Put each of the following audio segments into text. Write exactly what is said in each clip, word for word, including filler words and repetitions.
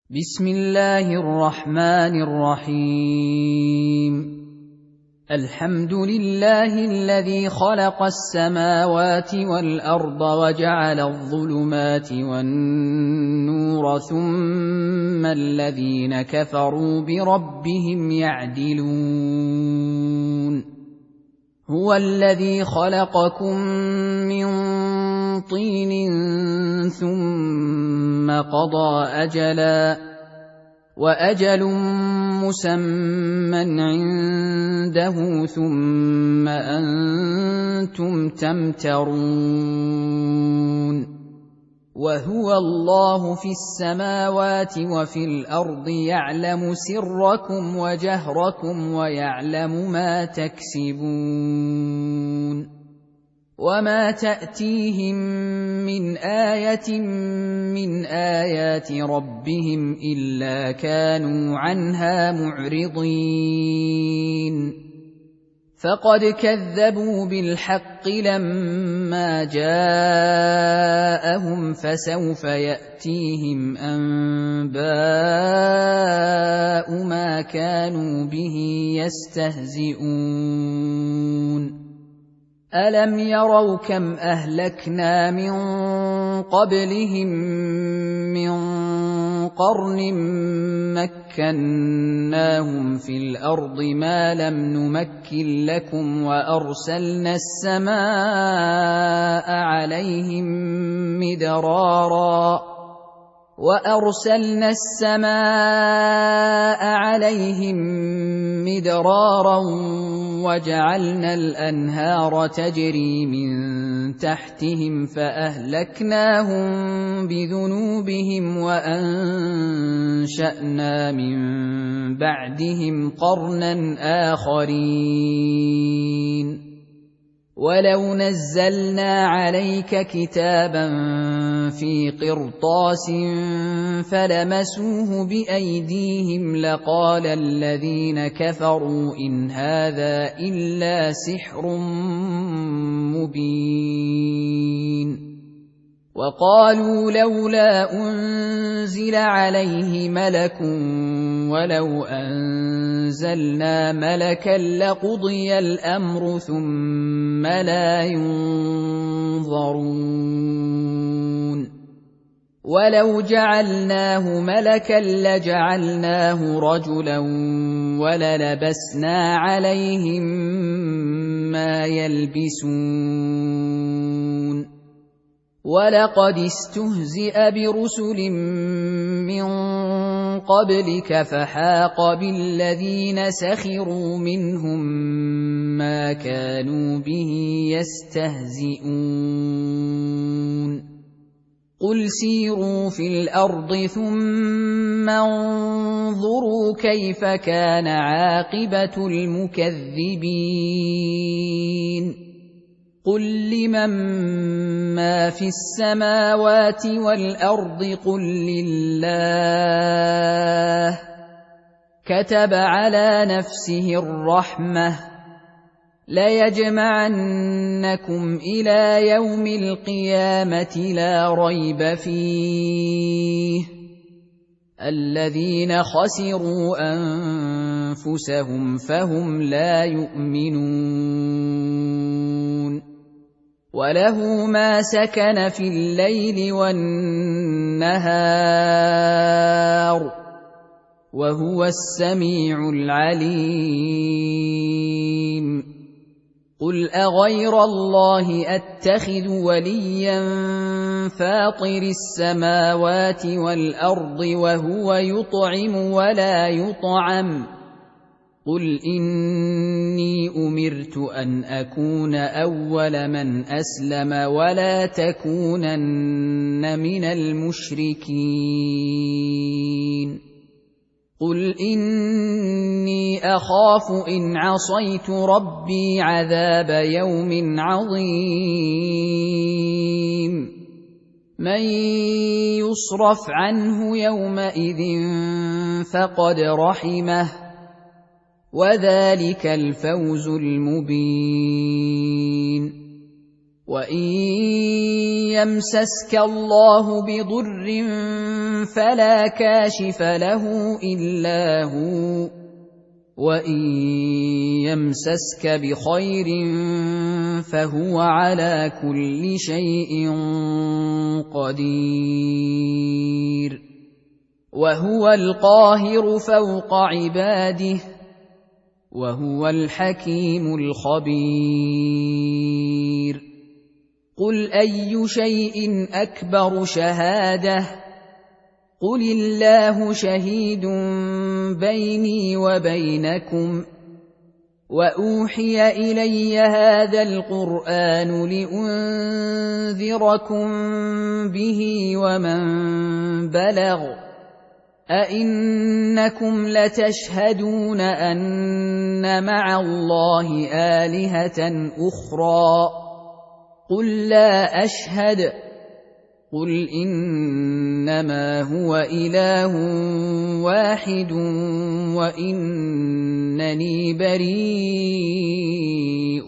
بسم الله الرحمن الرحيم. الحمد لله الذي خلق السماوات والأرض وجعل الظلمات والنور ثم الذين كفروا بربهم يعدلون. هو الذي خلقكم من طين ثم قضى أجلا وأجل مسمى عنده ثم أنتم تمترون. وهو الله في السماوات وفي الأرض يعلم سركم وجهركم ويعلم ما تكسبون. وما تأتيهم من آية من آيات ربهم إلا كانوا عنها معرضين. فقد كذبوا بالحق لما جاءهم فسوف يأتيهم أنباء ما كانوا به يستهزئون. ألم يروا كم أهلكنا من قبلهم من قرن مكناهم في الأرض ما لم نمكن لكم وأرسلنا السماء عليهم مدرارا وأرسلنا السماء عليهم مدرارا وجعلنا الأنهار تجري من تحتهم فأهلكناهم بذنوبهم وأنشأنا من بعدهم قرنا آخرين. ولو نزلنا عليك كتابا في قرطاس فلمسوه بأيديهم لقال الذين كفروا إن هذا إلا سحر مبين. وقالوا لولا أنزل عليه ملك ولو أنزلنا ملكا لقضي الأمر ثم لا ينظرون. ولو جعلناه ملكا لجعلناه رجلا وللبسنا عليهم ما يلبسون. ولقد استهزئ برسل من قبلك فحاق بالذين سخروا منهم ما كانوا به يستهزئون. قل سيروا في الأرض ثم انظروا كيف كان عاقبة المكذبين. قل لمن ما في السماوات والأرض قل لله. كتب على نفسه الرحمة ليجمعنكم إلى يوم القيامة لا ريب فيه. الذين خسروا أنفسهم فهم لا يؤمنون. وله ما سكن في الليل والنهار وهو السميع العليم. قل أغير الله أتخذ وليا فاطر السماوات والأرض وهو يطعم ولا يطعم. قل إني أمرت أن أكون أول من أسلم ولا تكونن من المشركين. قل إني أخاف إن عصيت ربي عذاب يوم عظيم. من يصرف عنه يومئذ فقد رحمه وذلك الفوز المبين. وَإِن يَمْسَسْكَ اللَّهُ بِضُرٍّ فَلَا كَاشِفَ لَهُ إِلَّا هُوَ، وَإِن يَمْسَسْكَ بِخَيْرٍ فَهُوَ عَلَى كُلِّ شَيْءٍ قَدِيرٌ، وَهُوَ الْقَاهِرُ فَوْقَ عِبَادِهِ، وَهُوَ الْحَكِيمُ الْخَبِيرُ. قُلْ أَيُّ شَيْءٍ أَكْبَرُ شَهَادَةً؟ قُلِ اللَّهُ شَهِيدٌ بَيْنِي وَبَيْنَكُمْ. وَأُوحِيَ إِلَيَّ هَذَا الْقُرْآنُ لِأُنذِرَكُم بِهِ وَمَن بَلَغَ. أَئِنَّكُمْ لَتَشْهَدُونَ أَنَّ مَعَ اللَّهِ آلِهَةً أُخْرَىٰ؟ قُل لَّا أَشْهَدُ. قُلْ إِنَّمَا هُوَ إِلَٰهٌ وَاحِدٌ وَإِنَّنِي بَرِيءٌ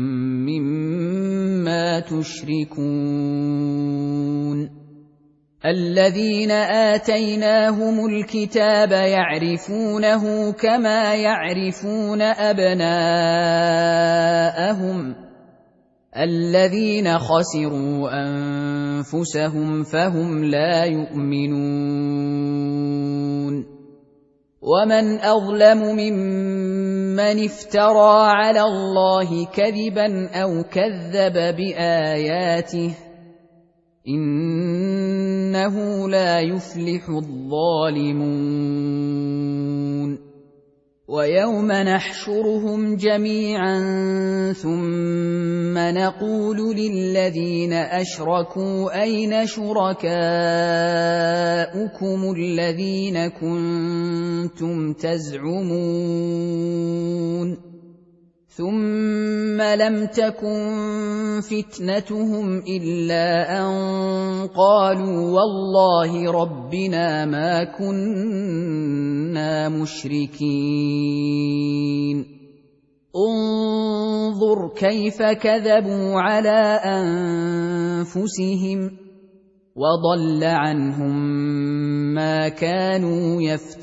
مِّمَّا تُشْرِكُونَ. الَّذِينَ آتَيْنَاهُمُ الْكِتَابَ يَعْرِفُونَهُ كَمَا يَعْرِفُونَ أَبْنَاءَهُمُ. الَّذِينَ خَسِرُوا أَنفُسَهُمْ فَهُمْ لَا يُؤْمِنُونَ. وَمَنْ أَظْلَمُ مِمَّنِ افْتَرَىٰ عَلَى اللَّهِ كَذِبًا أَوْ كَذَّبَ بِآيَاتِهِ ۚ إِنَّهُ لَا يُفْلِحُ الظَّالِمُونَ. وَيَوْمَ نَحْشُرُهُمْ جَمِيعًا ثُمَّ نَقُولُ لِلَّذِينَ أَشْرَكُوا أَيْنَ شُرَكَاؤُكُمُ الَّذِينَ كُنتُمْ تَزْعُمُونَ ثُمَّ لَمْ تَكُنْ فِتْنَتُهُمْ إِلَّا أَن قَالُوا وَاللَّهِ رَبِّنَا مَا كُنَّا مُشْرِكِينَ. انظُرْ كَيْفَ كَذَبُوا عَلَىٰ أَنفُسِهِمْ، وَضَلَّ عَنْهُم مَّا كَانُوا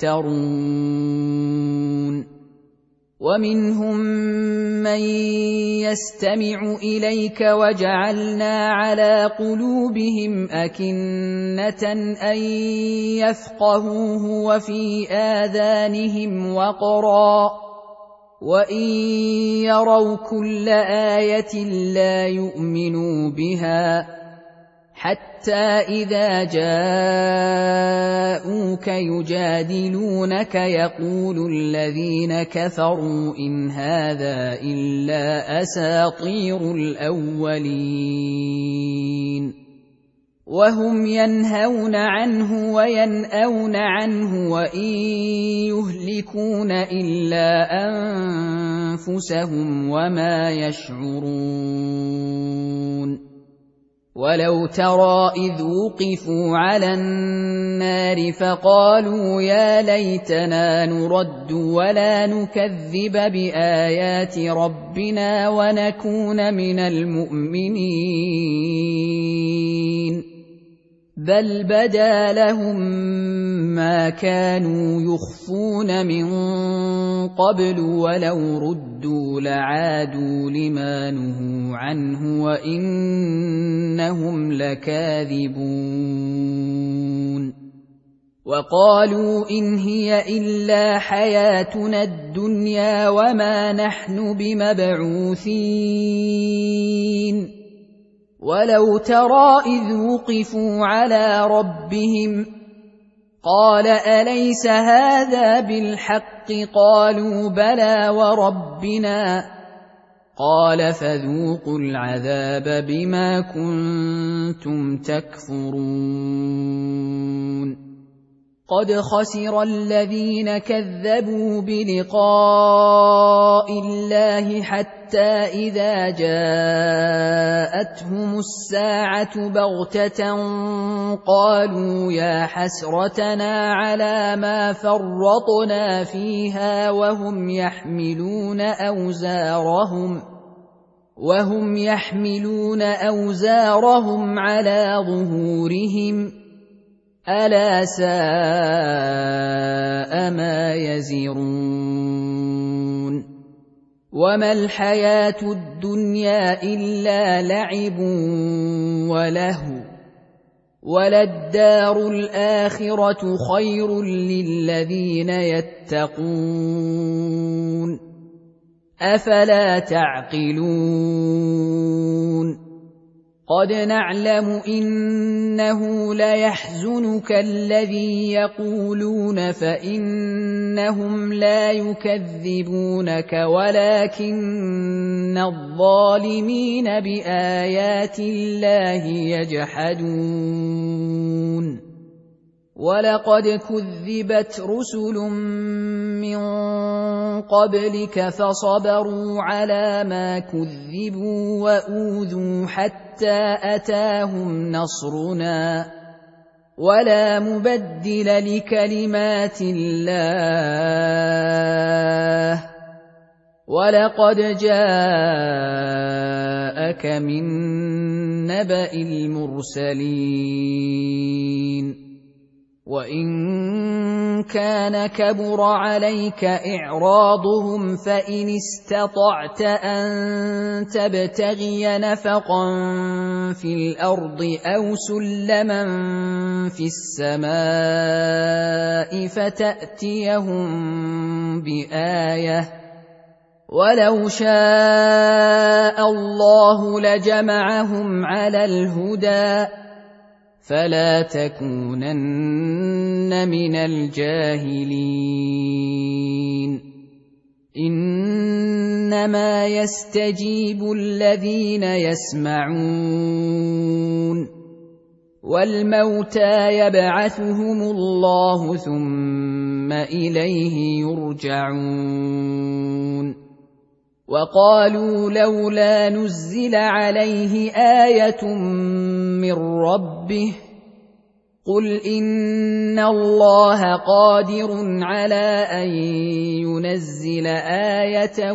يَفْتَرُونَ. وَمِنْهُم مَّن يَسْتَمِعُ إِلَيْكَ وَجَعَلْنَا عَلَىٰ قُلُوبِهِمْ أَكِنَّةً أَن يَفْقَهُوهُ وَفِي آذَانِهِمْ وَقْرًا ۚ وَإِن يَرَوْا كُلَّ آيَةٍ لَّا يُؤْمِنُوا بِهَا، حَتَّىٰ إِذَا جَاءُوكَ يُجَادِلُونَكَ يَقُولُ الَّذِينَ كَفَرُوا إِنْ هَٰذَا إِلَّا أَسَاطِيرُ الْأَوَّلِينَ. وَهُمْ يَنْهَوْنَ عَنْهُ وَيَنْأَوْنَ عَنْهُ وَإِن يُهْلِكُونَ إِلَّا أَنفُسَهُمْ وَمَا يَشْعُرُونَ. وَلَوْ تَرَىٰ إِذْ وُقِفُوا عَلَى النَّارِ فَقَالُوا يَا لَيْتَنَا نُرَدُّ وَلَا نُكَذِّبَ بِآيَاتِ رَبِّنَا وَنَكُونَ مِنَ الْمُؤْمِنِينَ. بَلْ بَدَا لَهُم مَّا كَانُوا يُخْفُونَ مِن قَبْلُ وَلَوْ رُدُّوا لَعَادُوا لِمَا نُهُوا عَنْهُ وَإِنَّهُمْ لَكَاذِبُونَ. وَقَالُوا إِنْ هِيَ إِلَّا حَيَاتُنَا الدُّنْيَا وَمَا نَحْنُ بِمَبْعُوثِينَ. وَلَوْ تَرَىٰ إِذْ وُقِفُوا عَلَىٰ رَبِّهِمْ قَالَ أَلَيْسَ هَٰذَا بِالْحَقِّ ۖ قَالُوا بَلَىٰ وَرَبِّنَا ۚ قَالَ فَذُوقُوا الْعَذَابَ بِمَا كُنتُمْ تَكْفُرُونَ. قَدْ خَسِرَ الَّذِينَ كَذَّبُوا بِلِقَاءِ اللَّهِ حَتَّىٰ إِذَا جَاءَتْهُمُ السَّاعَةُ بَغْتَةً قَالُوا يَا حَسْرَتَنَا عَلَىٰ مَا فَرَّطْنَا فِيهَا وَهُمْ يَحْمِلُونَ أَوْزَارَهُمْ وهم يحملون أوزارهم على ظهورهم ألا ساء ما يزرون وما الحياة الدنيا إلا لعب ولهو وللدار الآخرة خير للذين يتقون أفلا تعقلون قد نعلم إنه ليحزنك الذي يقولون فإنهم لا يكذبونك ولكن الظالمين بآيات الله يجحدون ولقد كذبت رسل من قبلك فصبروا على ما كذبوا وأوذوا حتى أتاهم نصرنا ولا مبدل لكلمات الله ولقد جاءك من نبأ المرسلين وإن كان كبر عليك إعراضهم فإن استطعت أن تبتغي نفقا في الأرض أو سلما في السماء فتأتيهم بآية ولو شاء الله لجمعهم على الهدى فلا تكونن من الجاهلين إنما يستجيب الذين يسمعون والموتى يبعثهم الله ثم إليه يرجعون وقالوا لولا نزل عليه آية من ربه قل إن الله قادر على أن ينزل آية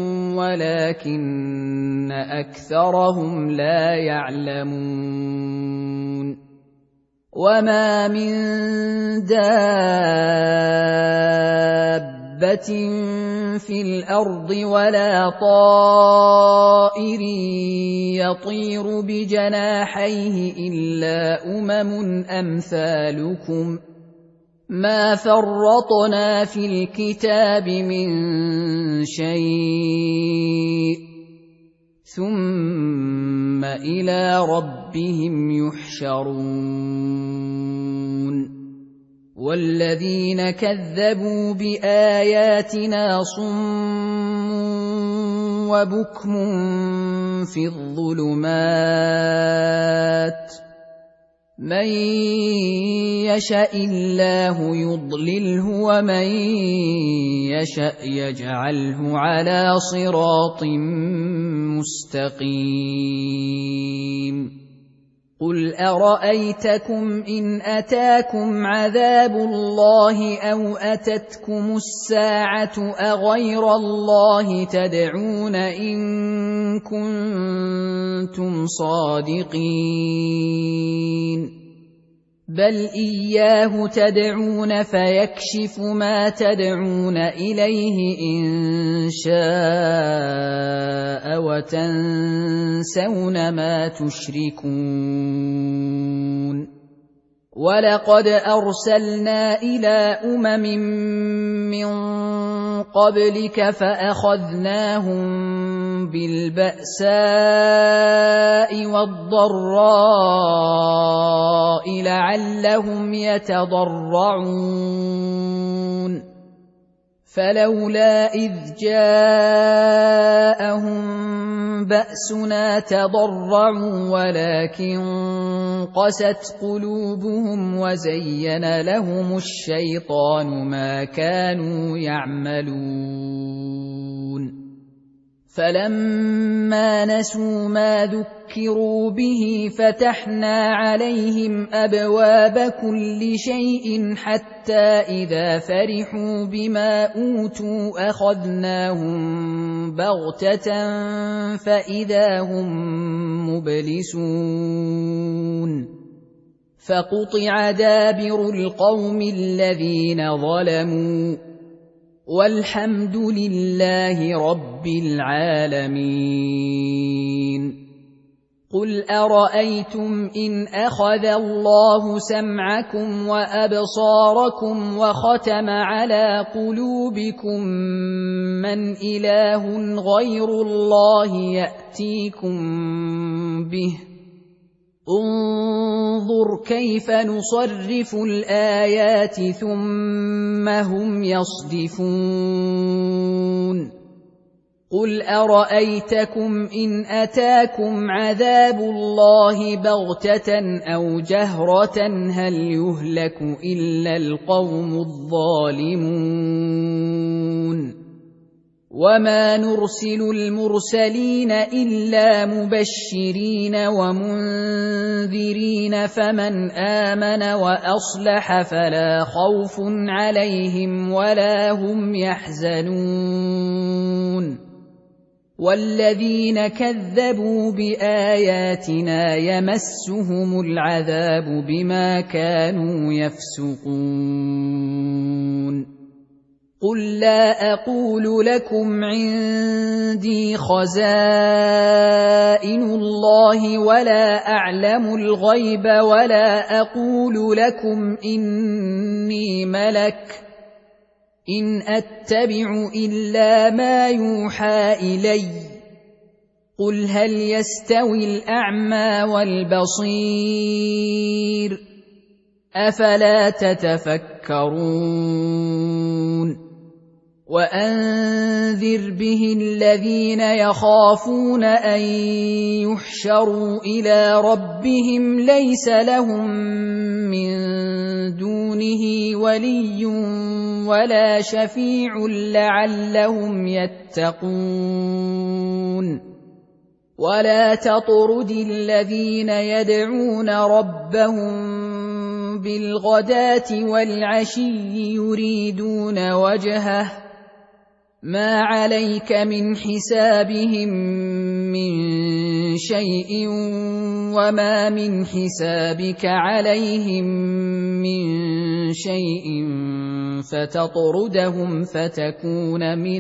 ولكن أكثرهم لا يعلمون وما من دابة في الأرض ولا طائر يطير بجناحيه إلا أمم أمثالكم ما فرطنا في الكتاب من شيء ثم إلى ربهم يحشرون والذين كذبوا بآياتنا صم وبكم في الظلمات من يشاء الله يضلله ومن يشاء يجعله على صراط مستقيم قل أرأيتكم إن أتاكم عذاب الله أو أتتكم الساعة أغير الله تدعون إن كنتم صادقين بل إياه تدعون فيكشف ما تدعون إليه إن شاء وتنسون ما تشركون ولقد أرسلنا إلى أمم من قبلك فأخذناهم بالبأساء والضراء لعلهم يتضرعون فلولا إذ جاءهم بأسنا تضرعوا ولكن قست قلوبهم وزين لهم الشيطان ما كانوا يعملون فلما نسوا ما ذكروا به فتحنا عليهم أبواب كل شيء حتى إذا فرحوا بما أوتوا أخذناهم بغتة فإذا هم مبلسون فقطع دابر القوم الذين ظلموا والحمد لله رب العالمين. قل أرأيتم إن أخذ الله سمعكم وأبصاركم وختم على قلوبكم من إله غير الله يأتيكم به انظر كيف نصرف الآيات ثم هم يصدفون. قل أرأيتكم إن أتاكم عذاب الله بغتة أو جهرة هل يهلك إلا القوم الظالمون. وما نرسل المرسلين إلا مبشرين ومنذرين فمن آمن وأصلح فلا خوف عليهم ولا هم يحزنون. والذين كذبوا بآياتنا يمسهم العذاب بما كانوا يفسقون. قل لا أقول لكم عندي خزائن الله ولا أعلم الغيب ولا أقول لكم إني ملك إن أتبع إلا ما يوحى إلي. قل هل يستوي الأعمى والبصير أفلا تتفكرون. وأنذر به الذين يخافون أن يحشروا إلى ربهم ليس لهم من دونه ولي ولا شفيع لعلهم يتقون. ولا تطرد الذين يدعون ربهم بالغداة والعشي يريدون وجهه ما عليك من حسابهم من شيء وما من حسابك عليهم من شيء فتطردهم فتكون من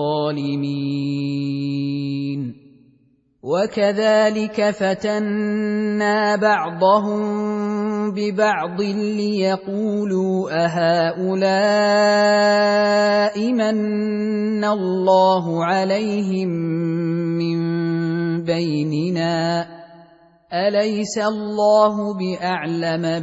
الظالمين. وكذلك فتنا بعضهم ببعض ليقولوا أهؤلاء من الله عليهم من بيننا أليس الله بأعلم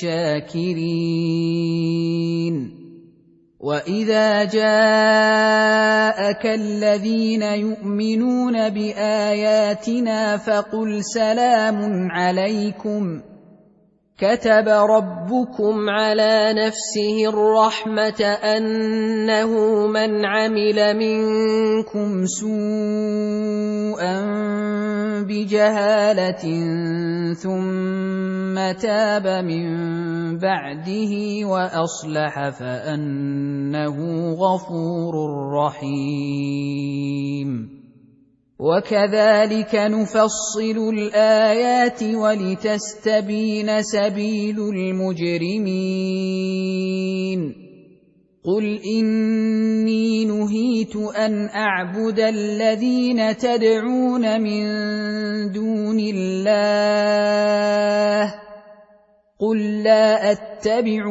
بالشاكرين. وإذا جاءك الذين يؤمنون بآياتنا فقل سلام عليكم كتب ربكم على نفسه الرحمة أنه من عمل منكم سوءا بجهالة ثم تاب من بعده وأصلح فأنه غفور رحيم. وكذلك نفصل الآيات ولتستبين سبيل المجرمين. قل إني نهيت أن أعبد الذين تدعون من دون الله قل لا أتبع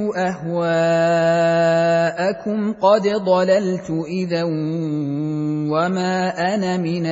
أهواءكم قد ضللت إذا وما أنا من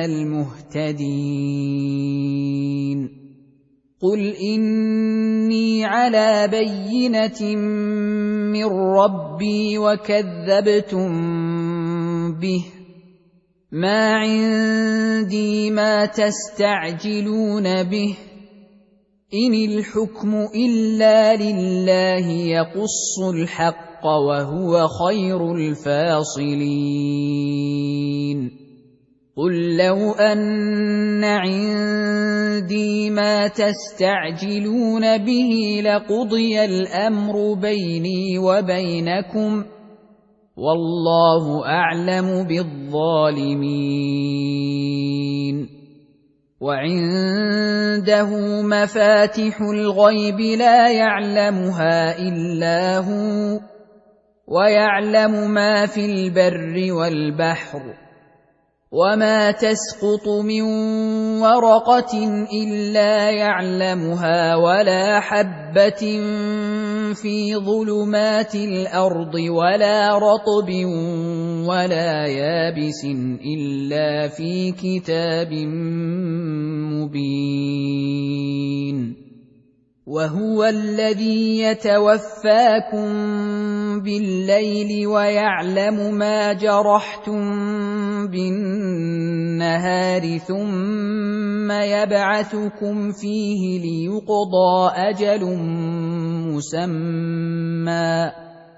المهتدين. قل إني على بينة من ربي وكذبتم به ما عندي ما تستعجلون به إن الحكم إلا لله يقص الحق وهو خير الفاصلين. قل لو أن عندي ما تستعجلون به لقضي الأمر بيني وبينكم والله أعلم بالظالمين وعنده مفاتح الغيب لا يعلمها إلا هو ويعلم ما في البر والبحر وما تسقط من ورقة إلا يعلمها ولا حبة في ظلمات الأرض ولا رطب ولا يابس إلا في كتاب مبين وهو الذي يتوفاكم بالليل ويعلم ما جرحتم بالنهار ثم يبعثكم فيه ليقضى أجل مسمى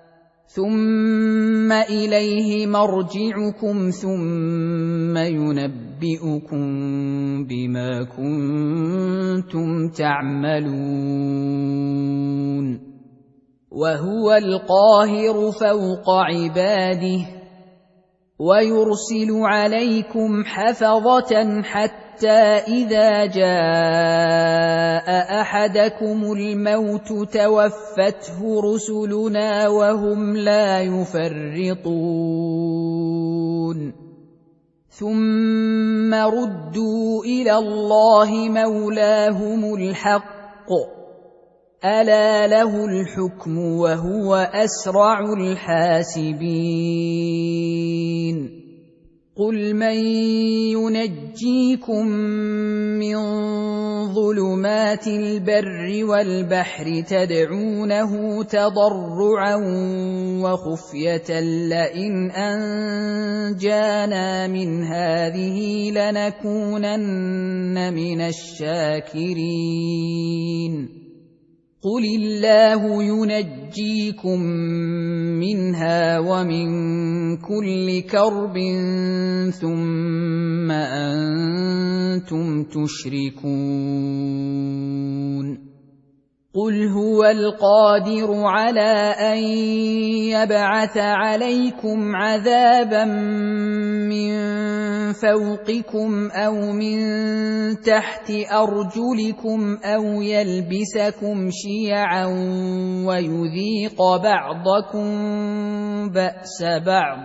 ثم إليه مرجعكم ثم ينبئكم بما كنتم تعملون وهو القاهر فوق عباده ويرسل عليكم حفظة حتى إذا جاء أحدكم الموت توفته رسلنا وهم لا يفرطون ثم ردوا إلى الله مولاهم الحق ألا له الحكم وهو أسرع الحاسبين قل من ينجيكم من ظلمات البر والبحر تدعونه تضرعا وخفية لئن أنجانا من هذه لنكونن من الشاكرين قل الله ينجيكم منها ومن كل كرب ثم أنتم تشركون قل هو القادر على أن يبعث عليكم عذابا من فوقكم أو من تحت أرجلكم أو يلبسكم شيعا ويذيق بعضكم بأس بعض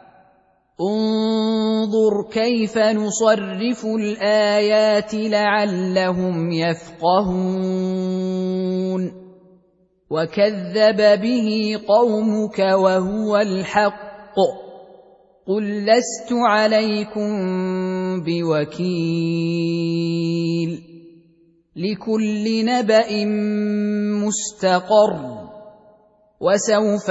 انظر كيف نصرف الآيات لعلهم يفقهون وكذب به قومك وهو الحق قل لست عليكم بوكيل لكل نبأ مستقر وسوف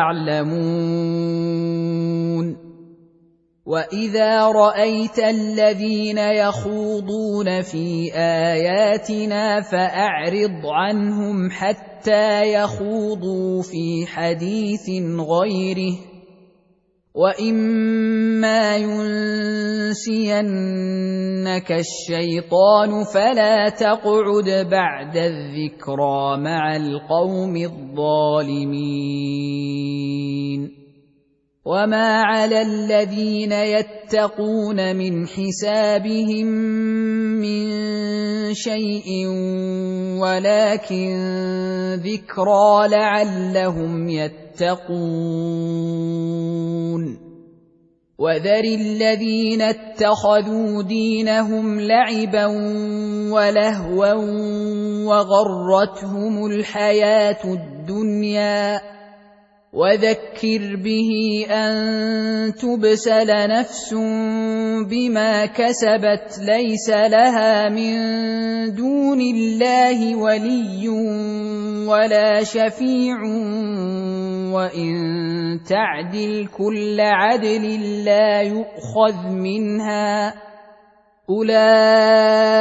تعلمون وإذا رأيت الذين يخوضون في آياتنا فأعرض عنهم حتى يخوضوا في حديث غيره وإما ينسينك الشيطان فلا تقعد بعد الذكرى مع القوم الظالمين وما على الذين يتقون من حسابهم من شيء ولكن ذكرى لعلهم يتقون وذر الذين اتخذوا دينهم لعبا ولهوا وغرتهم الحياة الدنيا وذكر به أن تبسل نفس بما كسبت ليس لها من دون الله ولي ولا شفيع وإن تعدل كل عدل لا يؤخذ منها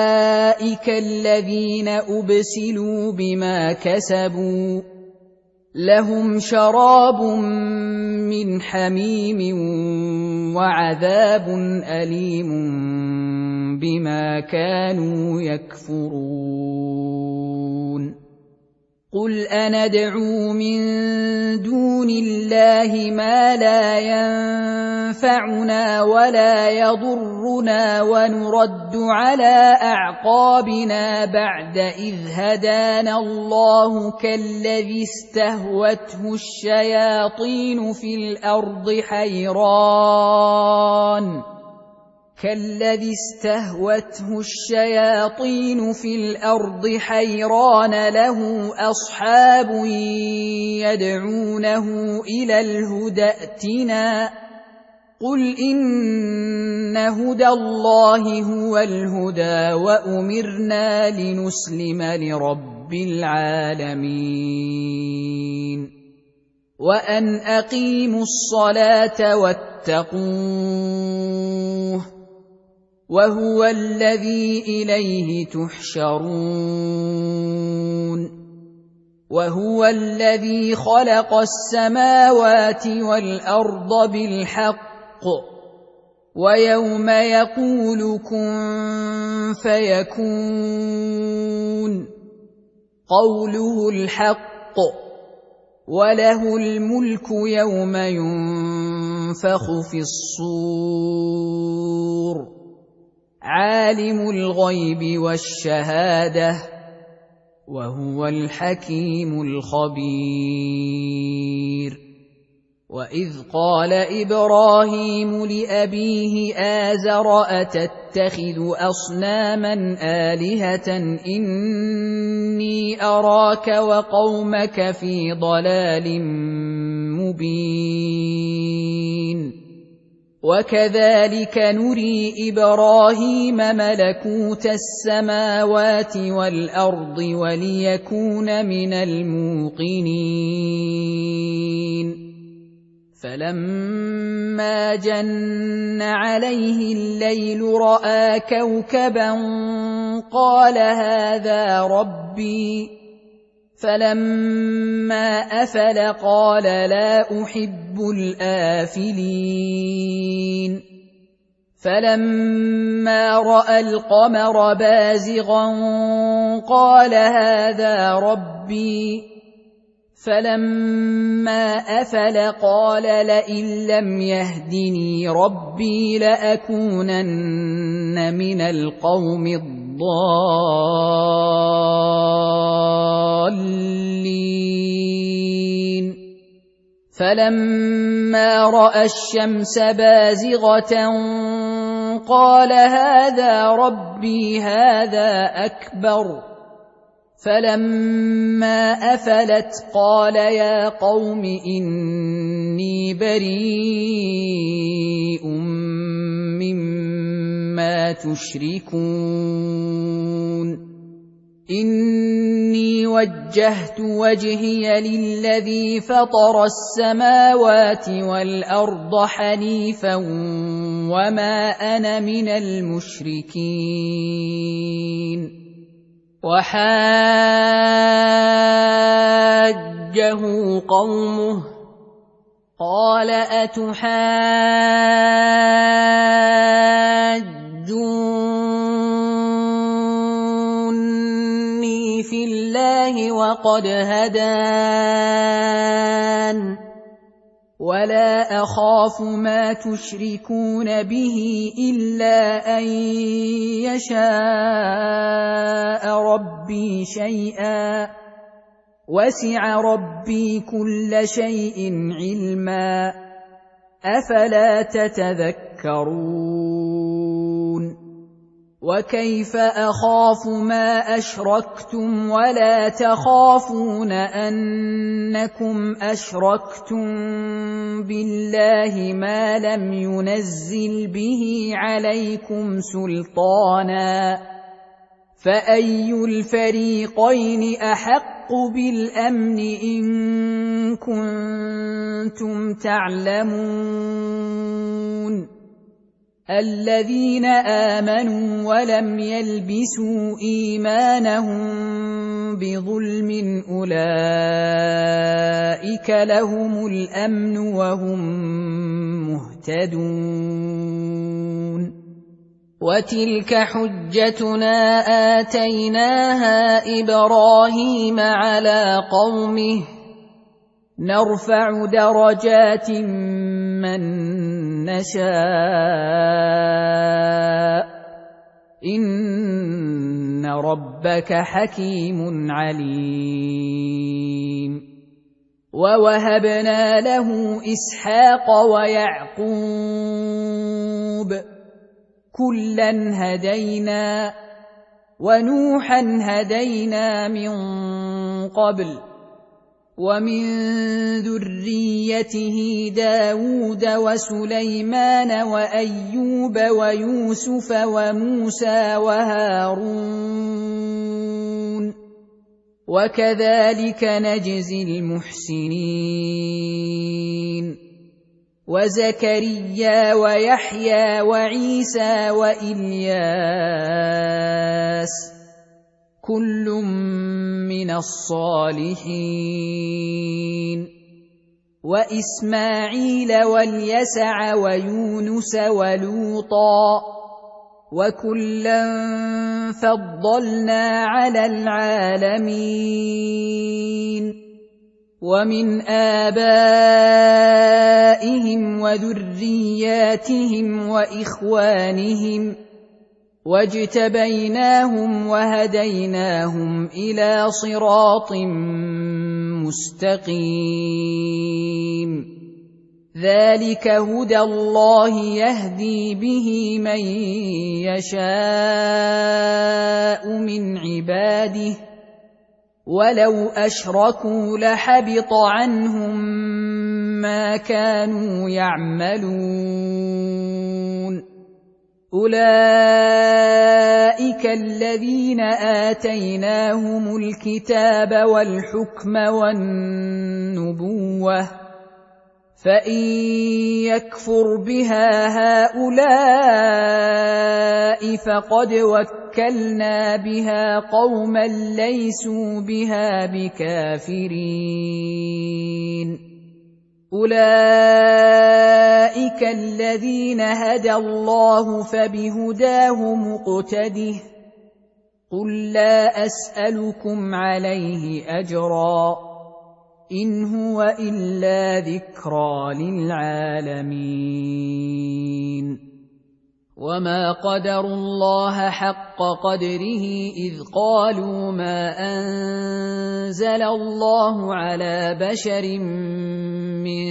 أولئك الذين أبسلوا بما كسبوا لهم شراب من حميم وعذاب أليم بما كانوا يكفرون قل أندعو من دون الله ما لا ينفعنا ولا يضرنا ونرد على أعقابنا بعد إذ هدانا الله كالذي استهوته الشياطين في الأرض حيران كالذي استهوته الشياطين في الأرض حيران له أصحاب يدعونه إلى الهدى ائتنا قل إن هدى الله هو الهدى وأمرنا لنسلم لرب العالمين وأن أقيموا الصلاة واتقوه وهو الذي إليه تحشرون وهو الذي خلق السماوات والأرض بالحق ويوم يقول كن فيكون قوله الحق وله الملك يوم ينفخ في الصور عالم الغيب والشهادة وهو الحكيم الخبير وإذ قال إبراهيم لأبيه آزر أتتخذ أصناما آلهة إني أراك وقومك في ضلال مبين وكذلك نري إبراهيم ملكوت السماوات والأرض وليكون من الموقنين فلما جن عليه الليل رأى كوكبا قال هذا ربي فلما أفل قال لا أحب الآفلين فلما رأى القمر بازغا قال هذا ربي فلما أفل قال لئن لم يهدني ربي لأكونن من القوم الضالين فلما رأى الشمس بازغة قال هذا ربي هذا أكبر فلما أفلت قال يا قوم إني بريء مما تشركون إني وجهت وجهي للذي فطر السماوات والأرض حنيفا وما أنا من المشركين وحاجه قومه قال أتحاجوني في الله وقد هدان ولا أخاف ما تشركون به إلا أن يشاء ربي شيئا وسع ربي كل شيء علما أفلا تتذكرون وكيف أخاف ما أشركتم ولا تخافون أنكم أشركتم بالله ما لم ينزل به عليكم سلطانا فأي الفريقين أحق بالأمن إن كنتم تعلمون الذين آمنوا ولم يلبسوا إيمانهم بظلم أولئك لهم الأمن وهم مهتدون وتلك حجتنا آتيناها إبراهيم على قومه نرفع درجات من نشاء إن ربك حكيم عليم ووهبنا له إسحاق ويعقوب كلا هدينا ونوحا هدينا من قبل ومن ذريته داود وسليمان وأيوب ويوسف وموسى وهارون وكذلك نجزي المحسنين وزكريا ويحيى وعيسى وإلياس كل من الصالحين وإسماعيل واليسع ويونس ولوطا وكلا فضلنا على العالمين ومن آبائهم وذرياتهم وإخوانهم واجتبيناهم وهديناهم إلى صراط مستقيم ذلك هدى الله يهدي به من يشاء من عباده ولو أشركوا لحبط عنهم ما كانوا يعملون أولئك الذين آتيناهم الكتاب والحكم والنبوة فإن يكفر بها هؤلاء فقد وكلنا بها قوما ليسوا بها بكافرين أولئك الذين هدى الله فبهداه مقتده قل لا أسألكم عليه أجرا إن هو إلا ذكرى للعالمين وما قدروا الله حق قدره إذ قالوا ما أنزل الله على بشر من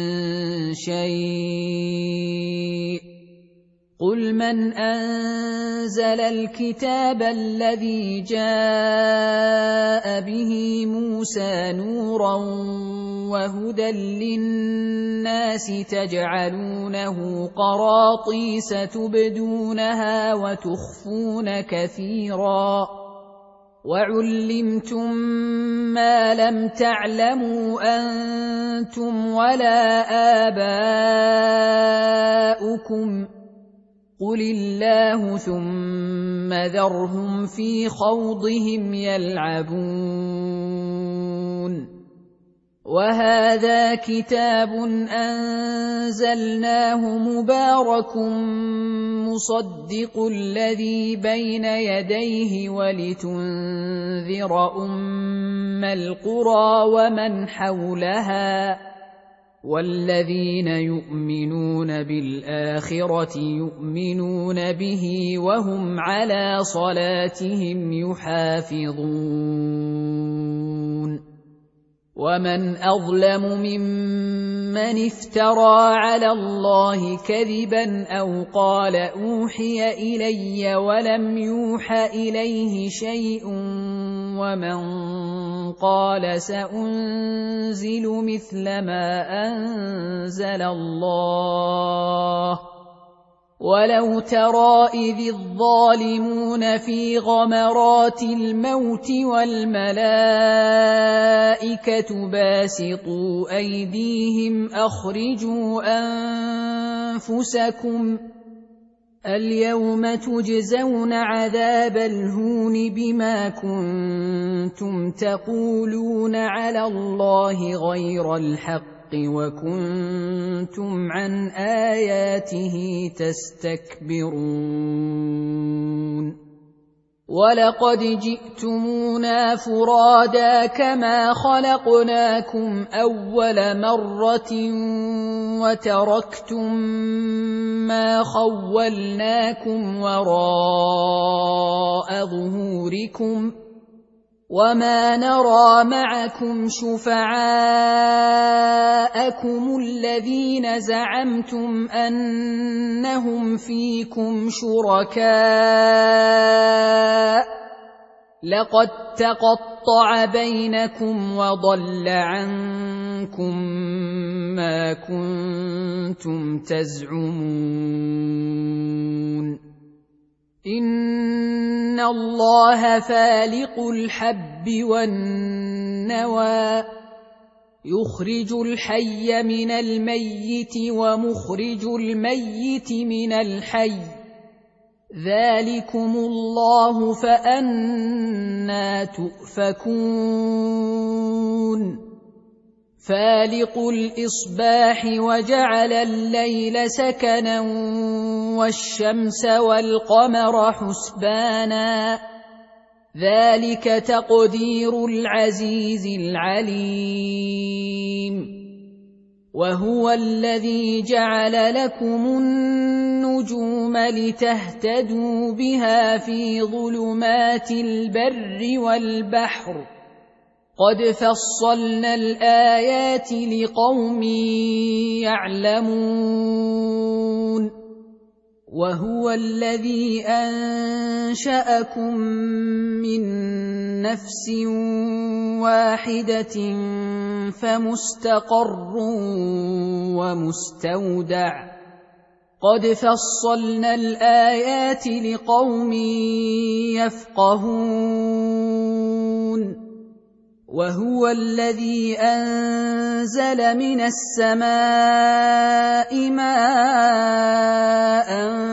شيء قل من أنزل الكتاب الذي جاء به موسى نورا وهدى للناس تجعلونه قراطيس تبدونها وتخفون كثيرا وعلمتم ما لم تعلموا أنتم ولا آباؤكم قل الله ثم ذرهم في خوضهم يلعبون وهذا كتاب أنزلناه مبارك مصدق الذي بين يديه ولتنذر أم القرى ومن حولها والذين يؤمنون بالآخرة يؤمنون به وهم على صلاتهم يحافظون ومن أظلم ممن افترى على الله كذبا أو قال أوحي إلي ولم يوح إليه شيء ومن قال سأنزل مثل ما أنزل الله ولو ترى إذ الظالمون في غمرات الموت والملائكة باسطوا أيديهم أخرجوا أنفسكم اليوم تجزون عذاب الهون بما كنتم تقولون على الله غير الحق وكنتم عن آياته تستكبرون ولقد جئتمونا فرادا كما خلقناكم أول مرة وتركتم ما خولناكم وراء ظهوركم وما نرى معكم شفعاءكم الذين زعمتم أنهم فيكم شركاء لقد تقطع بينكم وضل عنكم ما كنتم تزعمون إن الله فالق الحب والنوى يخرج الحي من الميت ومخرج الميت من الحي ذلكم الله فأنى تؤفكون فالق الإصباح وجعل الليل سكنا والشمس والقمر حسبانا ذلك تقدير العزيز العليم وهو الذي جعل لكم النجوم لتهتدوا بها في ظلمات البر والبحر قد فصلنا الآيات لقوم يعلمون وهو الذي أنشأكم من نفس واحدة فمستقر ومستودع قد فصلنا الآيات لقوم يفقهون وهو الذي أنزل من السماء ماء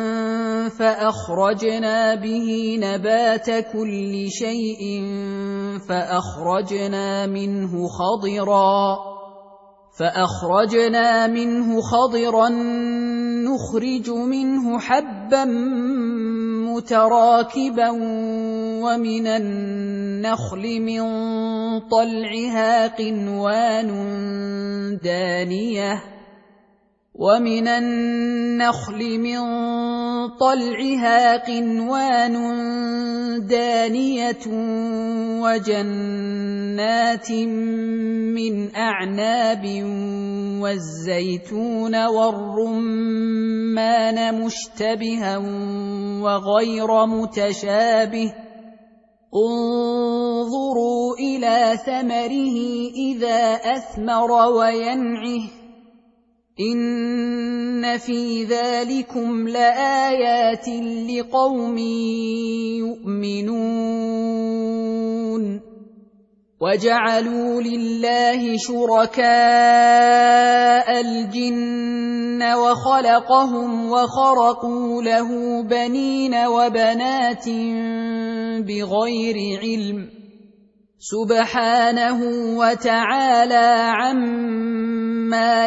فأخرجنا به نبات كل شيء فأخرجنا منه خضرا فأخرجنا منه خضرا نخرج منه حبا متراكبا ومن النخل من طلعها قنوان دانية ومن النخل من طلعها قنوان دانية وجنات من أعناب والزيتون والرمان مشتبها وغير متشابه انظروا إلى ثمره إذا أثمر وينعه إن في ذلكم لآيات لقوم يؤمنون وجعلوا لله شركاء الجن وخلقهم وخرقوا له بنين وبنات بغير علم سبحانه وتعالى عما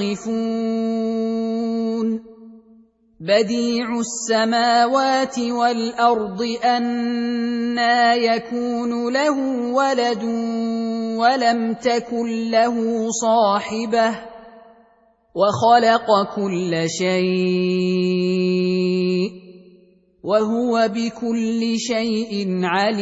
يصفون بديع السماوات والأرض أنى يكون له ولد ولم تكن له صاحبة وخلق كل شيء وهو بكل شيء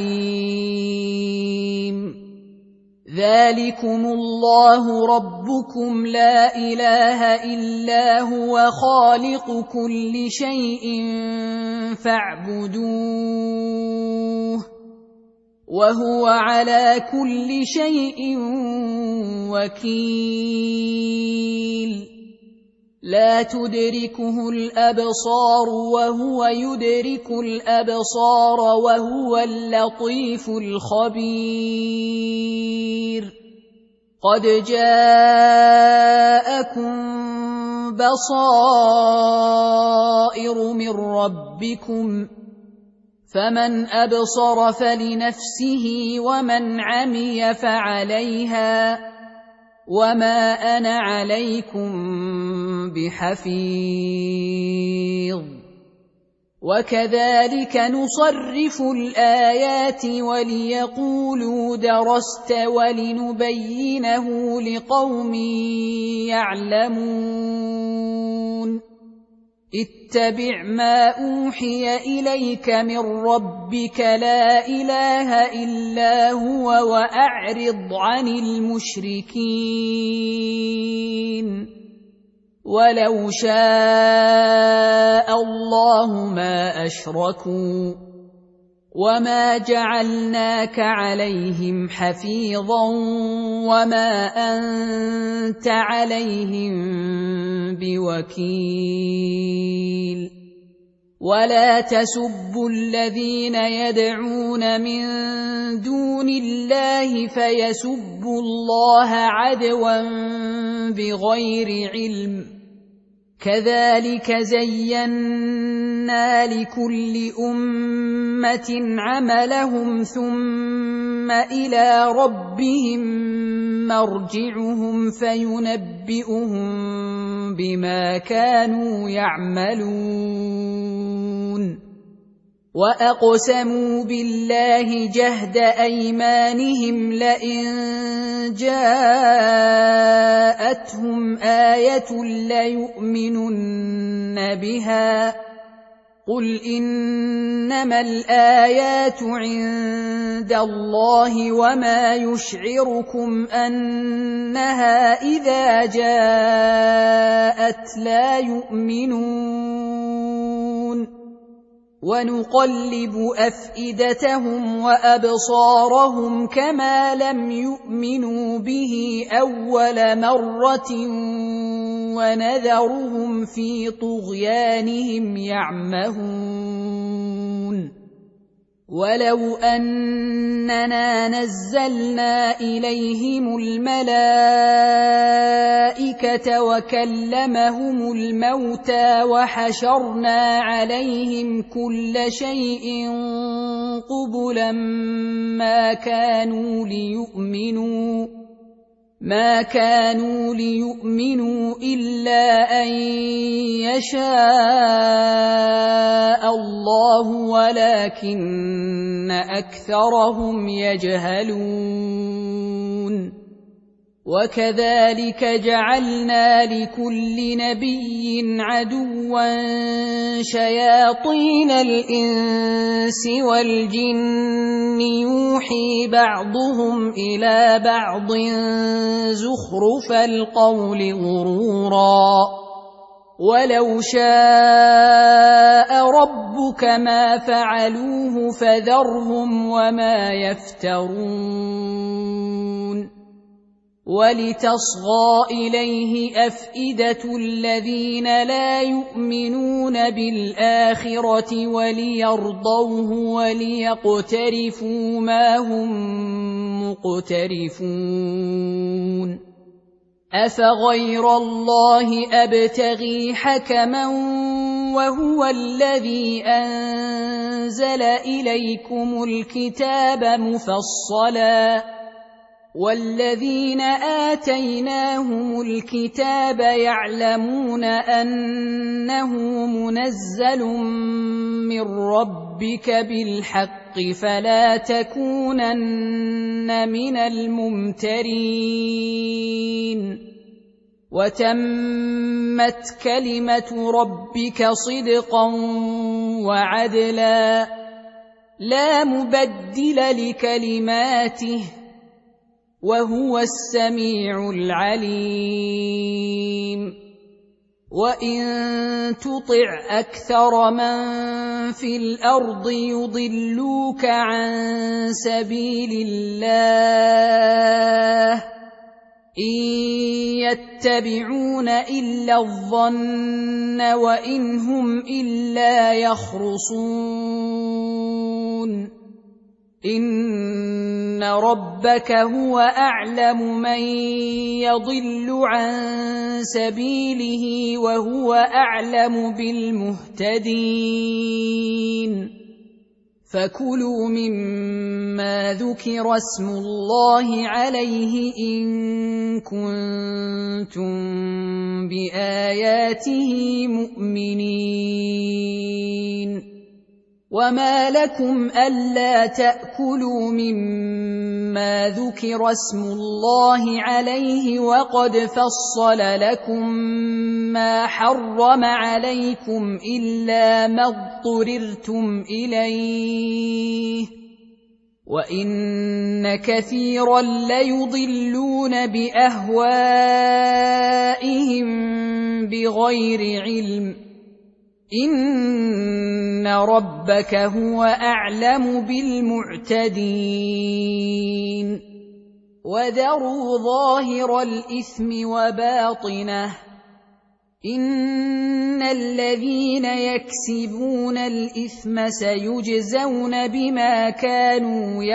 عليم ذلكم الله ربكم لا إله إلا هو خالق كل شيء فاعبدوه وهو على كل شيء وكيل لا تدركه الأبصار وهو يدرك الأبصار وهو اللطيف الخبير قد جاءكم البصائر من ربكم فمن أبصر فلنفسه ومن عمي فعليها وما أنا عليكم بحفيظ وكذلك نصرف الآيات وليقولوا درست ولنبينه لقوم يعلمون اتبع ما أوحي إليك من ربك لا إله إلا هو وأعرض عن المشركين ولو شاء الله ما أشركوا وما جعلناك عليهم حفيظا وما أنت عليهم بوكيل ولا تسبوا الذين يدعون من دون الله فيسبوا الله عدوا بغير علم كذلك زينا لكل أمة عملهم ثم إلى ربهم مرجعهم فينبئهم بما كانوا يعملون وأقسموا بالله جهد أيمانهم لئن جاءتهم آية ليؤمنن بها قل إنما الآيات عند الله وما يشعركم أنها إذا جاءت لا يؤمنون ونقلب أفئدتهم وأبصارهم كما لم يؤمنوا به أول مرة ونذرهم في طغيانهم يعمهون ولو أننا نزلنا إليهم الملائكة وكلمهم الموتى وحشرنا عليهم كل شيء قبلا ما كانوا ليؤمنوا ما كانوا ليؤمنوا إلا أن يشاء الله ولكن أكثرهم يجهلون وكذلك جعلنا لكل نبي عدوا شياطين الإنس والجن يوحي بعضهم إلى بعض زخرف القول غرورا ولو شاء ربك ما فعلوه فذرهم وما يفترون ولتصغى إليه أفئدة الذين لا يؤمنون بالآخرة وليرضوه وليقترفوا ما هم مقترفون أفغير الله أبتغي حكما وهو الذي أنزل إليكم الكتاب مفصلا والذين آتيناهم الكتاب يعلمون أنه منزل من ربك بالحق فلا تكونن من الممترين وتمت كلمة ربك صدقا وعدلا لا مبدل لكلماته وهو السميع العليم وإن تطع أكثر من في الأرض يضلوك عن سبيل الله إن يتبعون إلا الظن وإن هم إلا يخرصون إن ربك هو أعلم من يضل عن سبيله وهو أعلم بالمهتدين فكلوا مما ذكر اسم الله عليه إن كنتم بآياته مؤمنين وما لكم ألا تأكلوا مما ذكر اسم الله عليه وقد فصل لكم ما حرم عليكم إلا ما اضطررتم إليه وإن كثيرا ليضلون بأهوائهم بغير علم إن ربك هو أعلم بالمعتدين وذروا ظاهر الإثم وباطنه إن الذين يكسبون الإثم سيجزون بما كانوا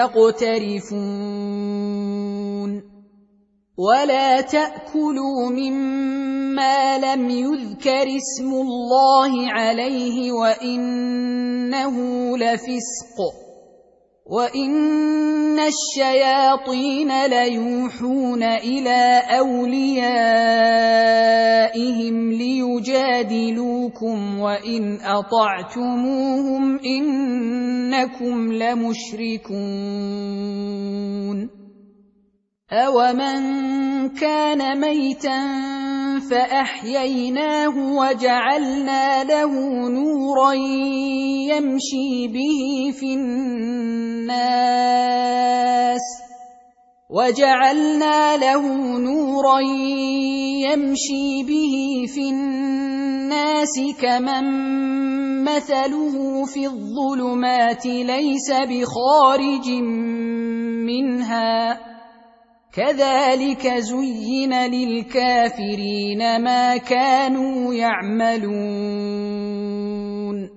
يقترفون ولا تأكلوا مما لم يذكر اسم الله عليه وإنه لفسق وإن الشياطين ليوحون إلى أوليائهم ليجادلوكم وإن أطعتموهم إنكم لمشركون أَوَمَنْ كَانَ مَيْتًا فَأَحْيَيْنَاهُ وَجَعَلْنَا لَهُ نُورًا يَمْشِي بِهِ فِي النَّاسِ وَجَعَلْنَا لَهُ نُورًا يَمْشِي بِهِ فِي النَّاسِ كَمَنْ مَثَلُهُ فِي الظُّلُمَاتِ لَيْسَ بِخَارِجٍ مِنْهَا كذلك زين للكافرين ما كانوا يعملون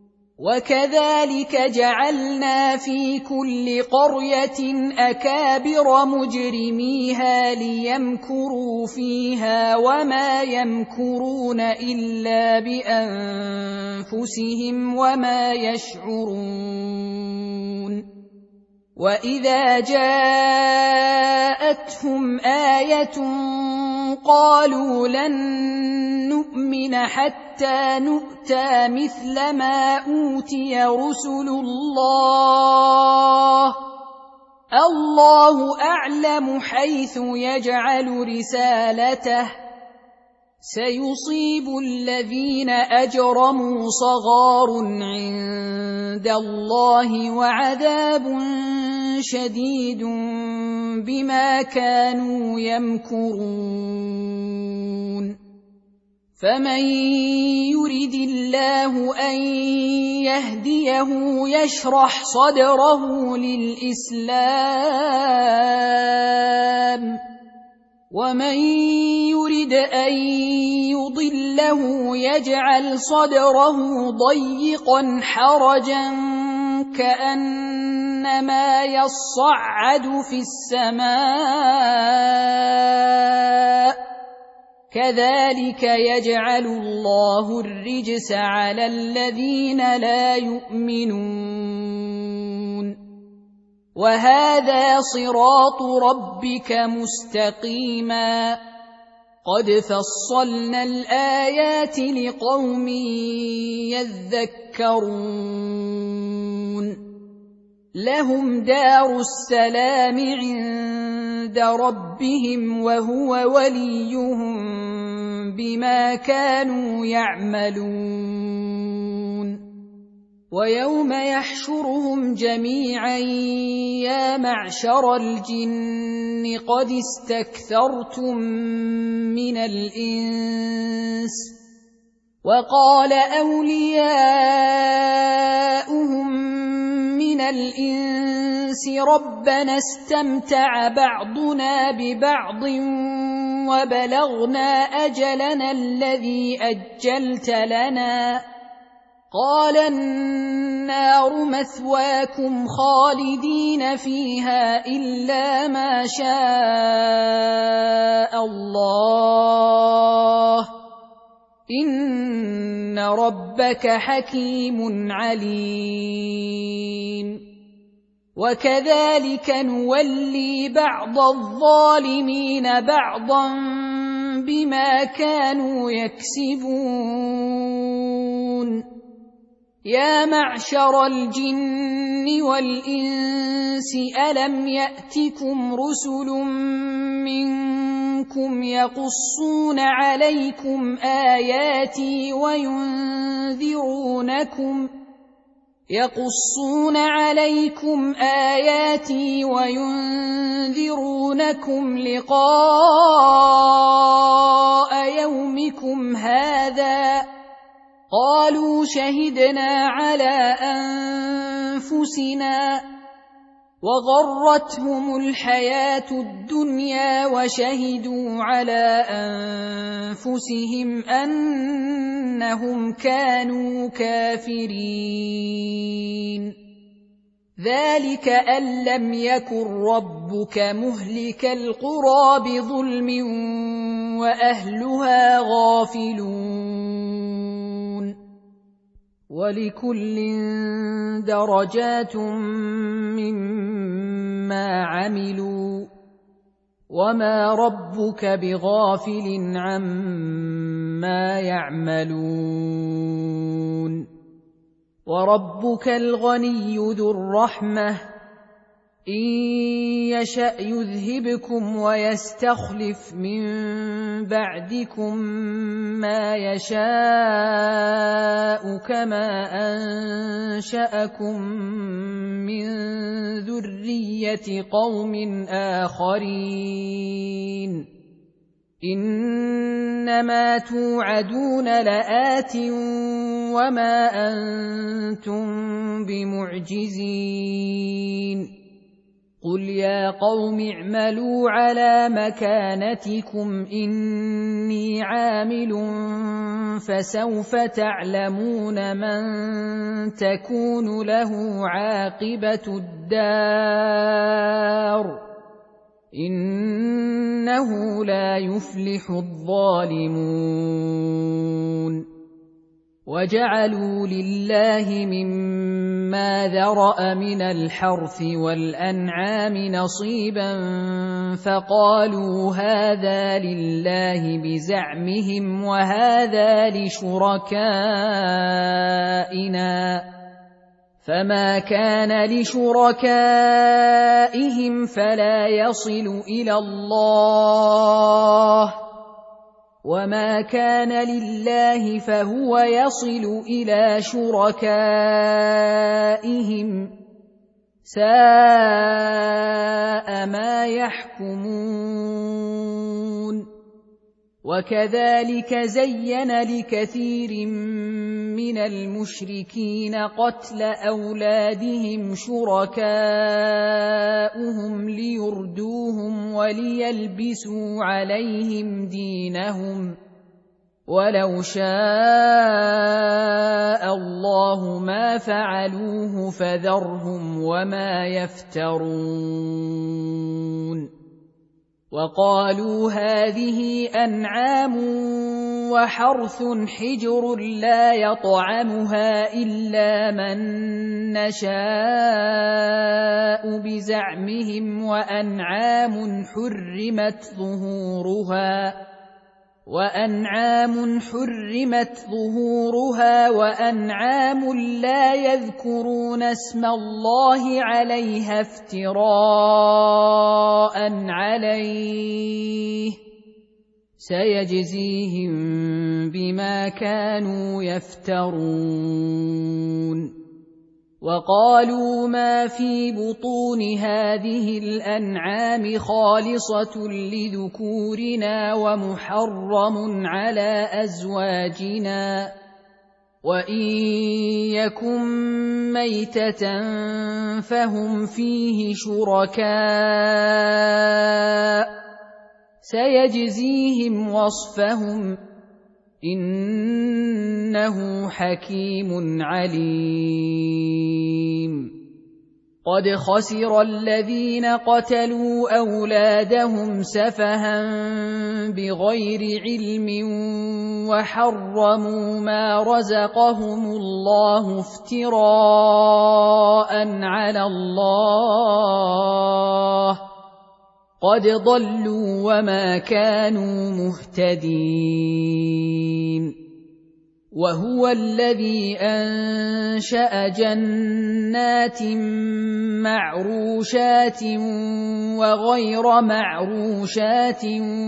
وكذلك جعلنا في كل قرية أكابر مجرميها ليمكروا فيها وما يمكرون إلا بأنفسهم وما يشعرون وَإِذَا جَاءَتْهُمْ آيَةٌ قَالُوا لَن نُّؤْمِنَ حَتَّى نُؤْتَىٰ مِثْلَ مَا أُوتِيَ رُسُلُ اللَّهِ اللَّهُ أَعْلَمُ حَيْثُ يَجْعَلُ رِسَالَتَهُ سيصيب الذين أجرموا صغار عند الله وعذاب شديد بما كانوا يمكرون فمن يرد الله أن يهديه يشرح صدره للإسلام ومن يرد أن يضله يجعل صدره ضيقا حرجا كأنما يصعد في السماء كذلك يجعل الله الرجس على الذين لا يؤمنون وهذا صراط ربك مستقيما قد فصلنا الآيات لقوم يذكرون لهم دار السلام عند ربهم وهو وليهم بما كانوا يعملون ويوم يحشرهم جميعا يا معشر الجن قد استكثرتم من الإنس وقال أولياؤهم من الإنس ربنا استمتع بعضنا ببعض وبلغنا أجلنا الذي أجلت لنا قال النار مثواكم خالدين فيها إلا ما شاء الله إن ربك حكيم عليم وكذلك نولي بعض الظالمين بعضا بما كانوا يكسبون يا معشر الجن والإنس ألم يأتكم رسل منكم يقصون عليكم آياتي وينذرونكم يقصون عليكم آياتي وينذرونكم لقاء يومكم هذا قالوا شهدنا على أنفسنا وغرتهم الحياة الدنيا وشهدوا على أنفسهم أنهم كانوا كافرين ذلك أن لم يكن ربك مهلك القرى بظلم وأهلها غافلون ولكل درجات مما عملوا وما ربك بغافل عما يعملون وربك الغني ذو الرحمة إن يشأ يذهبكم ويستخلف من بعدكم ما يشاء كما أنشأكم من ذرية قوم آخرين إنما توعدون لآت وما أنتم بمعجزين قل يا قوم اعملوا على مكانتكم إني عامل فسوف تعلمون من تكون له عاقبة الدار إنه لا يفلح الظالمون وجعلوا لله مما ذرأ من الحرث والأنعام نصيبا فقالوا هذا لله بزعمهم وهذا لشركائنا فما كان لشركائهم فلا يصل إلى الله وما كان لله فهو يصل إلى شركائهم ساء ما يحكمون وكذلك زين لكثير من المشركين قتل أولادهم شركاؤهم ليردوهم وليلبسوا عليهم دينهم ولو شاء الله ما فعلوه فذرهم وما يفترون وقالوا هذه أنعام وحرث حجر لا يطعمها إلا من نشاء بزعمهم وأنعام حرمت ظهورها وأنعام حرمت ظهورها وأنعام لا يذكرون اسم الله عليها افتراء عليه سيجزيهم بما كانوا يفترون وقالوا ما في بطون هذه الأنعام خالصة لذكورنا ومحرم على أزواجنا وإن يكن ميتة فهم فيه شركاء سيجزيهم وصفهم إنه حكيم عليم قد خسر الذين قتلوا أولادهم سفها بغير علم وحرموا ما رزقهم الله افتراء على الله قد ضلوا وما كانوا مهتدين وهو الذي أنشأ جنات معروشات وغير معروشات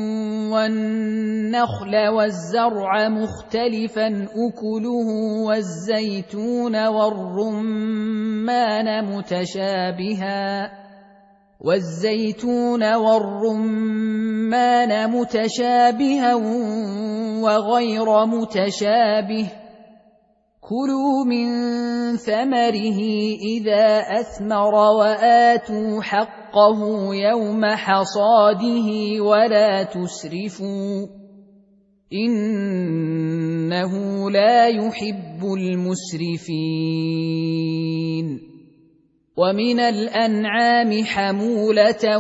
والنخل والزرع مختلفا أكله والزيتون والرمان متشابها والزيتون والرمان متشابها وغير متشابه كلوا من ثمره إذا أثمر وآتوا حقه يوم حصاده ولا تسرفوا إنه لا يحب المسرفين ومن الأنعام حمولة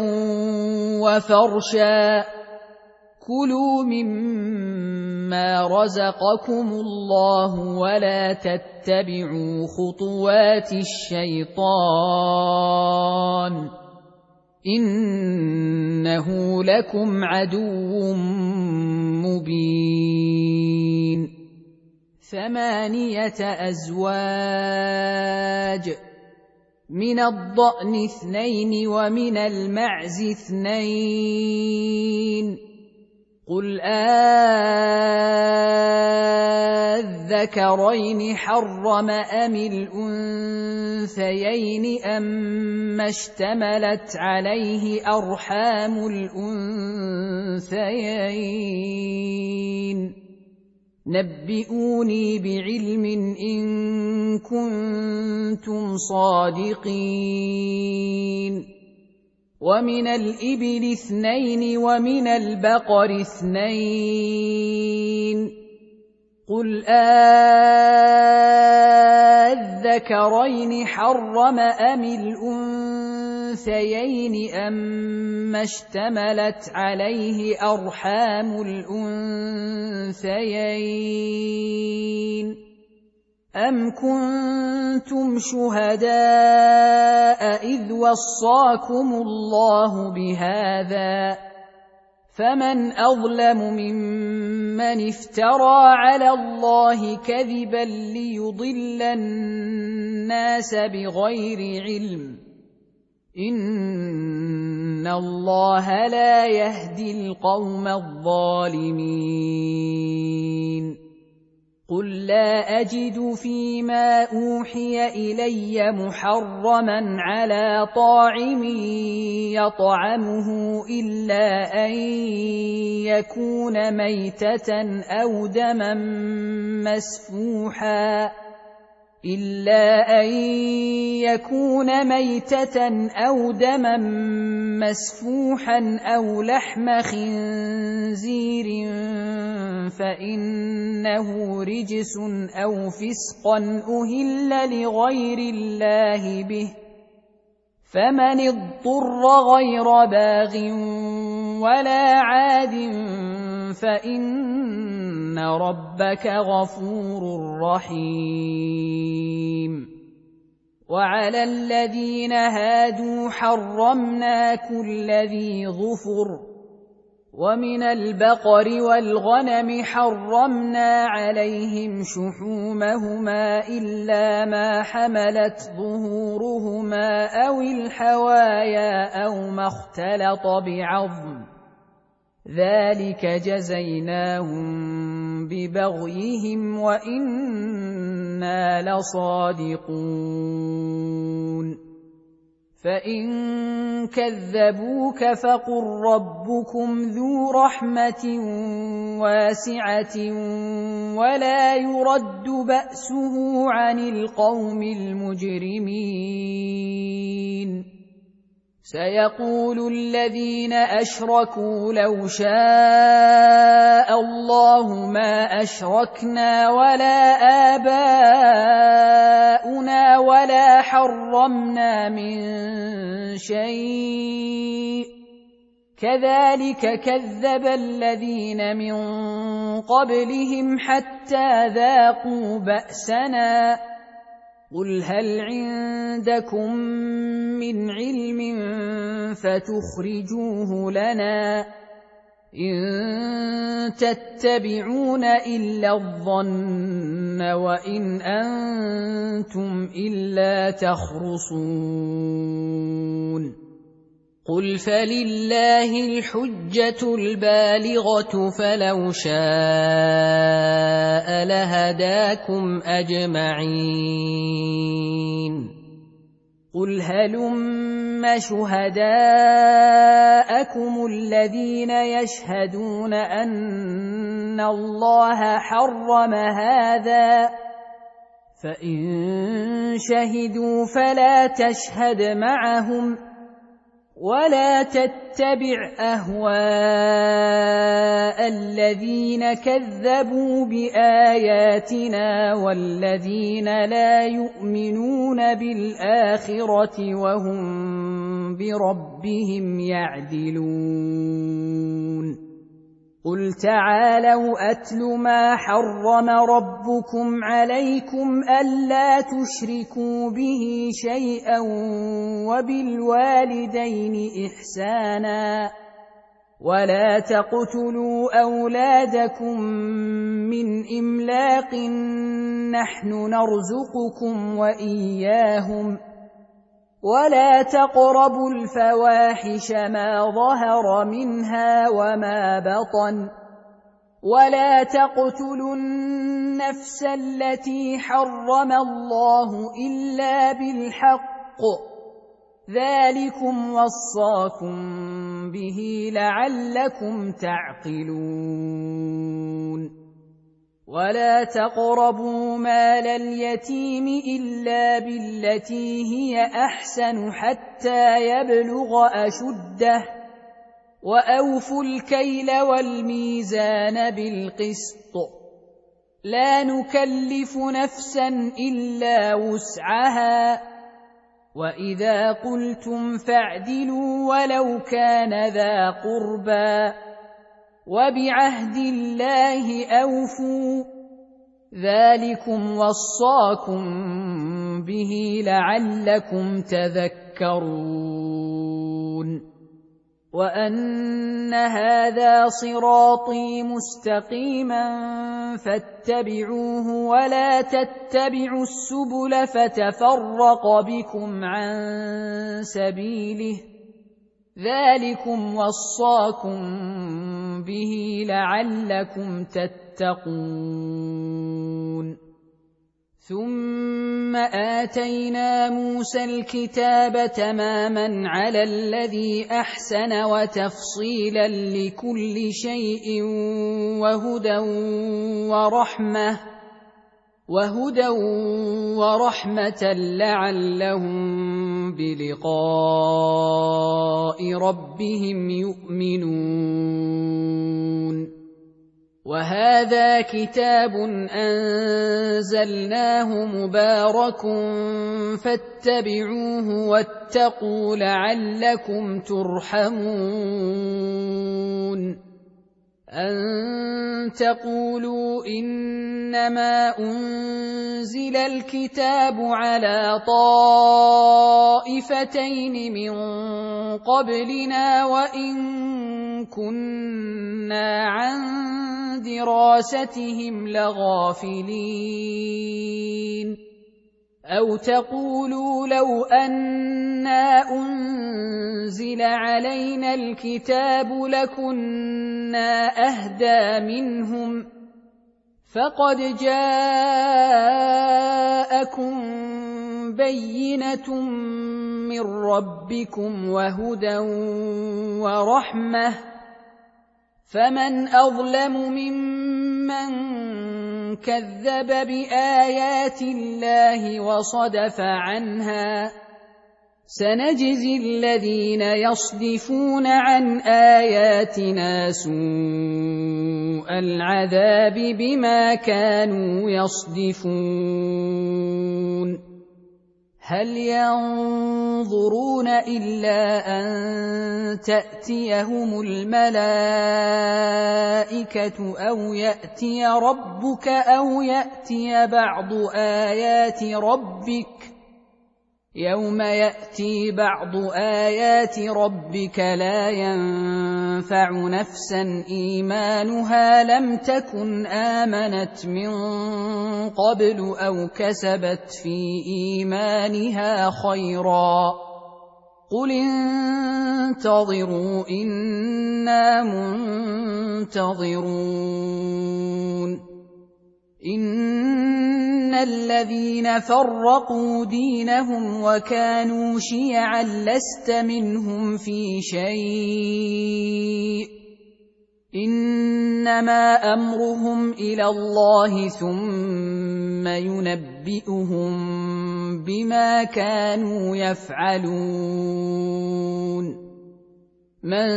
وفرشا كلوا مما رزقكم الله ولا تتبعوا خطوات الشيطان إنه لكم عدو مبين ثمانية أزواج من الضأن اثنين ومن المعز اثنين قل آذكرين حرم أم الأنثيين أما اشتملت عليه أرحام الأنثيين نبئوني بعلم إن كنتم صادقين ومن الإبل اثنين ومن البقر اثنين قل آذكرين حرم أم الأنثيين أما اشتملت عليه أرحام الأنثيين أم كنتم شهداء إذ وصاكم الله بهذا فمن أظلم ممن افترى على الله كذبا ليضل الناس بغير علم إن الله لا يهدي القوم الظالمين قل لا أجد فيما أوحي إلي محرما على طاعم يطعمه إلا أن يكون ميتة أو دما مسفوحا إلا أن يكون ميتة أو دما مسفوحا أو لحم خنزير فإنه رجس أو فسقا أهل لغير الله به فمن اضطر غير باغ ولا عاد فإن ربك غفور رحيم وعلى الذين هادوا حرمنا كل ذي ظفر ومن البقر والغنم حرمنا عليهم شحومهما إلا ما حملت ظهورهما أو الحوايا أو ما اختلط بعظم ذلك جزيناهم ببغيهم وإنا لصادقون فإن كذبوك فقل ربكم ذو رحمة واسعة ولا يرد بأسه عن القوم المجرمين سيقول الذين أشركوا لو شاء الله ما أشركنا ولا آباؤنا ولا حرمنا من شيء كذلك كذب الذين من قبلهم حتى ذاقوا بأسنا قل هل عندكم من علم فتخرجوه لنا إن تتبعون إلا الظن وإن أنتم إلا تخرصون قل فلله الحجة البالغة فلو شاء لهداكم أجمعين قل هلم شهداءكم الذين يشهدون أن الله حرم هذا فإن شهدوا فلا تشهد معهم ولا تتبع أهواء الذين كذبوا بآياتنا والذين لا يؤمنون بالآخرة وهم بربهم يعدلون قل تعالوا أتل ما حرم ربكم عليكم ألا تشركوا به شيئا وبالوالدين إحسانا ولا تقتلوا أولادكم من إملاق نحن نرزقكم وإياهم ولا تقربوا الفواحش ما ظهر منها وما بطن ولا تقتلوا النفس التي حرم الله إلا بالحق ذلكم وصاكم به لعلكم تعقلون ولا تقربوا مال اليتيم إلا بالتي هي أحسن حتى يبلغ أشده وأوفوا الكيل والميزان بالقسط لا نكلف نفسا إلا وسعها وإذا قلتم فاعدلوا ولو كان ذا قربى وبعهد الله أوفوا ذلكم وصاكم به لعلكم تذكرون وأن هذا صراطي مستقيما فاتبعوه ولا تتبعوا السبل فتفرق بكم عن سبيله ذلكم وصاكم به لعلكم تتقون ثم آتينا موسى الكتاب تماما على الذي أحسن وتفصيلا لكل شيء وهدى ورحمة وهدى ورحمة لعلهم بلقاء ربهم يؤمنون وهذا كتاب أنزلناه مبارك فاتبعوه واتقوا لعلكم ترحمون أن تقولوا إنما أنزل الكتاب على طائفتين من قبلنا وإن كنا عن دراستهم لغافلين أو تقولوا لو أنا أنزل علينا الكتاب لكنا أهدى منهم فقد جاءكم بينة من ربكم وهدى ورحمة فمن أظلم ممن كذب بآيات الله وصدف عنها سنجزي الذين يصدفون عن آياتنا سوء العذاب بما كانوا يصدفون هل ينظرون إلا أن تأتيهم الملائكة أو يأتي ربك أو يأتي بعض آيات ربك يوم يأتي بعض آيات ربك لا ينفع نفسا إيمانها لم تكن آمنت من قبل أو كسبت في إيمانها خيرا قل انتظروا إنا منتظرون إن الذين فرقوا دينهم وكانوا شيعا لست منهم في شيء إنما أمرهم إلى الله ثم ينبئهم بما كانوا يفعلون من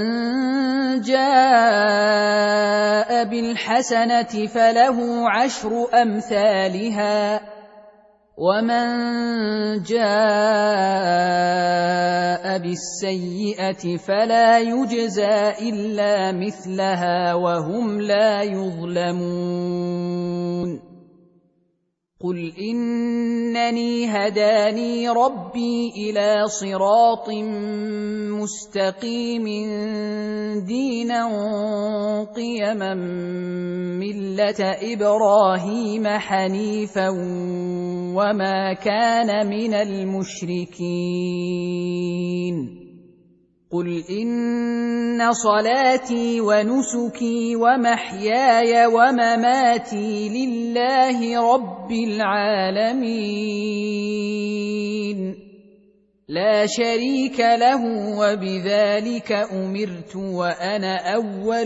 جاء بالحسنة فله عشر أمثالها ومن جاء بالسيئة فلا يجزى إلا مثلها وهم لا يظلمون قل إنني هداني ربي إلى صراط مستقيم دينا قيما ملة إبراهيم حنيفا وما كان من المشركين قل إن صلاتي ونسكي ومحياي ومماتي لله رب العالمين لا شريك له وبذلك أمرت وأنا أول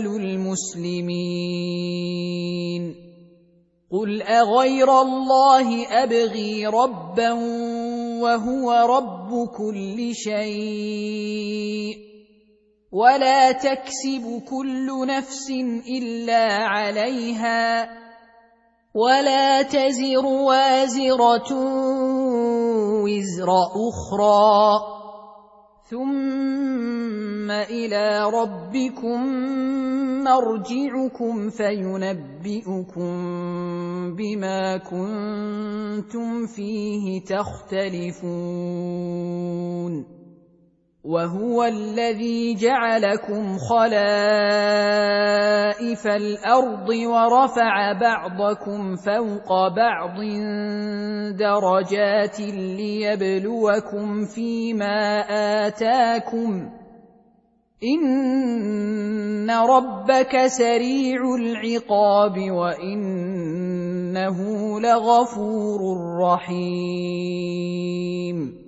المسلمين قل أغير الله أبغي ربا وهو رب كل شيء ولا تكسب كل نفس إلا عليها ولا تزر وازرة وزر أخرى ثم إلى ربكم مرجعكم فينبئكم بما كنتم فيه تختلفون وهو الذي جعلكم خلائف الأرض ورفع بعضكم فوق بعض درجات ليبلوكم فيما آتاكم إن ربك سريع العقاب وإنه لغفور رحيم